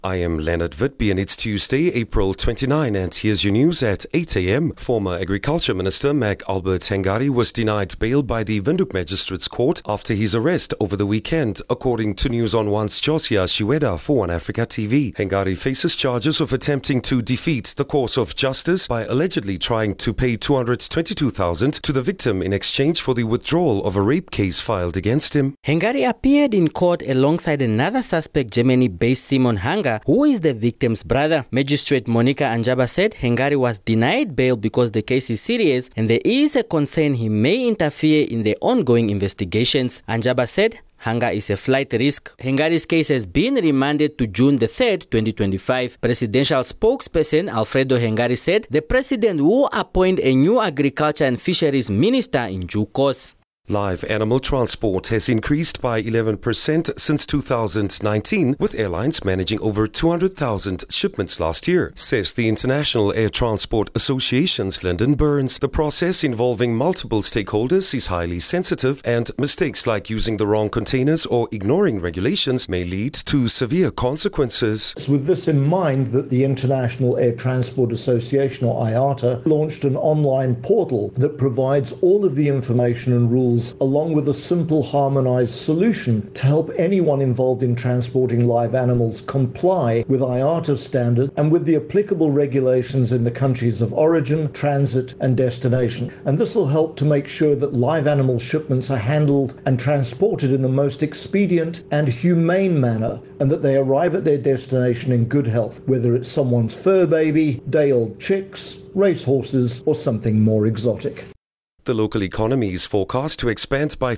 I am Leonard Whitby and it's Tuesday, April 29, and here's your news at 8 a.m. Former Agriculture Minister Mac Albert Hengari was denied bail by the Windhoek Magistrates Court after his arrest over the weekend, according to News on One's Josia Shiweda for One Africa TV. Hengari faces charges of attempting to defeat the course of justice by allegedly trying to pay $222,000 to the victim in exchange for the withdrawal of a rape case filed against him. Hengari appeared in court alongside another suspect, Germany-based Simon Hanga, who is the victim's brother. Magistrate Monica Anjaba said Hengari was denied bail because the case is serious and there is a concern he may interfere in the ongoing investigations. Anjaba said Hanga is a flight risk. Hengari's case has been remanded to June the 3rd, 2025. Presidential spokesperson Alfredo Hengari said the president will appoint a new agriculture and fisheries minister in due course. Live animal transport has increased by 11% since 2019, with airlines managing over 200,000 shipments last year, says the International Air Transport Association's Lyndon Burns. The process involving multiple stakeholders is highly sensitive, and mistakes like using the wrong containers or ignoring regulations may lead to severe consequences. It's with this in mind that the International Air Transport Association, or IATA, launched an online portal that provides all of the information and rules along with a simple harmonized solution to help anyone involved in transporting live animals comply with IATA standards and with the applicable regulations in the countries of origin, transit and destination. And this will help to make sure that live animal shipments are handled and transported in the most expedient and humane manner, and that they arrive at their destination in good health, whether it's someone's fur baby, day-old chicks, racehorses or something more exotic. The local economy is forecast to expand by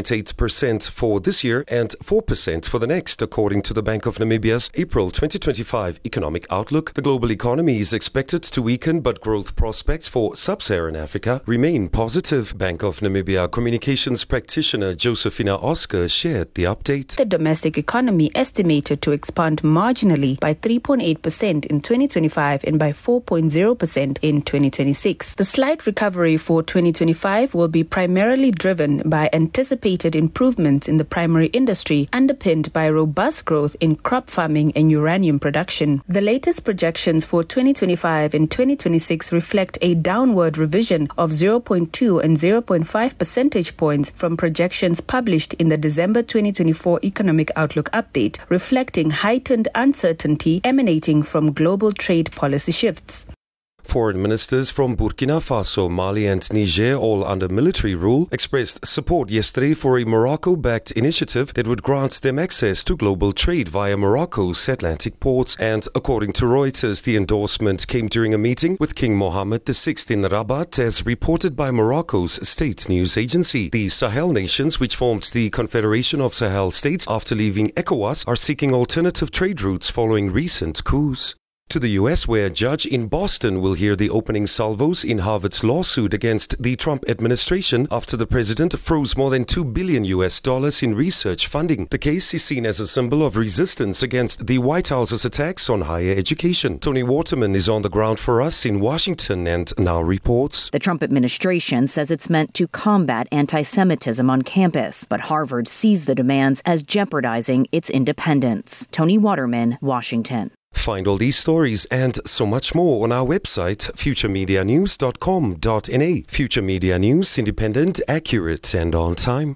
3.8% for this year and 4% for the next, according to the Bank of Namibia's April 2025 economic outlook. The global economy is expected to weaken, but growth prospects for sub-Saharan Africa remain positive. Bank of Namibia communications practitioner Josephina Oscar shared the update. The domestic economy estimated to expand marginally by 3.8% in 2025 and by 4.0% in 2026. The slight recovery for 2025 will be primarily driven by anticipated improvements in the primary industry, underpinned by robust growth in crop farming and uranium production. The latest projections for 2025 and 2026 reflect a downward revision of 0.2 and 0.5 percentage points from projections published in the December 2024 Economic Outlook Update, reflecting heightened uncertainty emanating from global trade policy shifts. Foreign ministers from Burkina Faso, Mali and Niger, all under military rule, expressed support yesterday for a Morocco-backed initiative that would grant them access to global trade via Morocco's Atlantic ports. And according to Reuters, the endorsement came during a meeting with King Mohammed VI in Rabat, as reported by Morocco's state news agency. The Sahel nations, which formed the Confederation of Sahel States after leaving ECOWAS, are seeking alternative trade routes following recent coups. To the U.S., where a judge in Boston will hear the opening salvos in Harvard's lawsuit against the Trump administration after the president froze more than $2 billion in research funding. The case is seen as a symbol of resistance against the White House's attacks on higher education. Tony Waterman is on the ground for us in Washington and now reports. The Trump administration says it's meant to combat anti-Semitism on campus, but Harvard sees the demands as jeopardizing its independence. Tony Waterman, Washington. Find all these stories and so much more on our website, futuremedianews.com.na. Future Media News, independent, accurate and on time.